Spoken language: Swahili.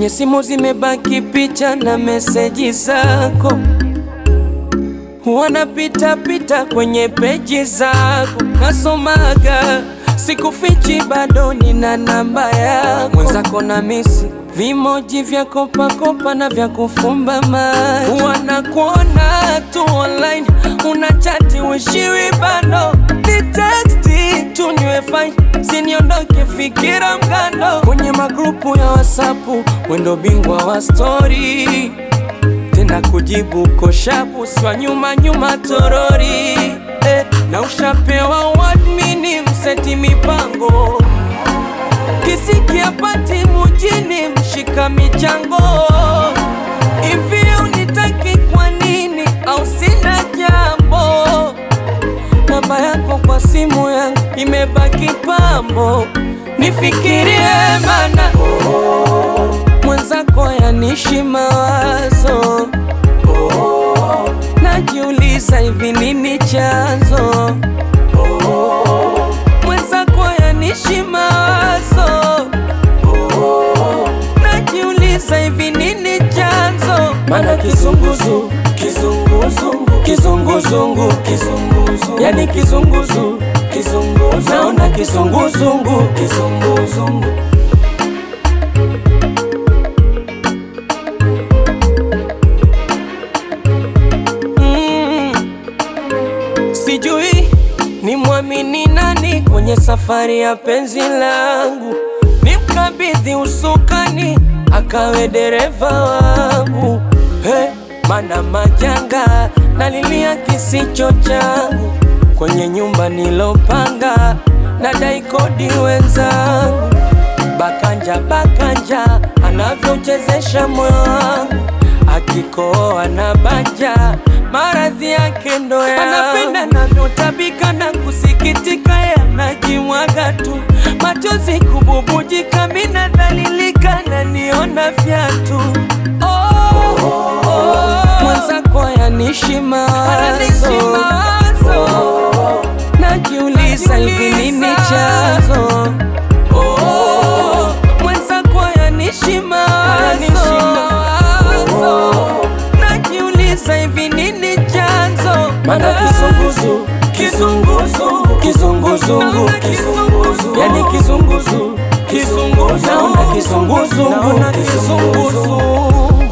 Kwenye simu zimebaki picha na meseji zako, wanapita pita kwenye peji zako, nasomaga sikufichi, bado nina namba yako. Mwenzako na misi vimoji vya kopa kopa na vya kufumba macho, wanakuona tu online, unachati wishiwi bado, ni texti tu niwe fine, siniondoke fikira mgando. Kwenye magrupu ya WhatsApp wendo bingwa wa story, tena kujibu koshapu swa nyuma nyuma torori, na ushapewa wadmini mseti mipango, kisiki apati mujini mshika michango. Hivi unitaki kwa nini au sina jambo? Namba yako kwa simu yangu imebaki pambo, nifikirie mana mwenzako yanishi mawazo. Najiuliza hivi nini chanzo, mwenzako yanishi mawazo. Najiuliza hivi nini chanzo, mana kizunguzu, kizunguzungu, kizunguzungu, kizunguzu, yani kizunguzu, kizunguzu, naona kizunguzungu, kizunguzungu. Sijui ni muamini nani kwenye safari ya penzi langu, nimkabidhi usukani akawe dereva wangu. Mana majanga nalilia kisicho changu, kwenye nyumba nilopanga nadai kodi wenzangu. Bakanja bakanja anavyochezesha moyo wangu, akikoa na banja maradhi yake ndo yangu. Anapenda navyotabika na kusikitika, yanajimwaga tu machozi kububujika, mina dhalilika na niona vyatu. Mwenzako yanishi mawazo, najiuliza hivi nini chanzo. Mwenzako yanishi mawazo, najiuliza hivi nini chanzo. Mana kizunguzu, kizunguzu, kizunguzungu, kizunguzu, yani kizunguzu, kizunguzu, naona kizunguzungu, naona kizunguzu.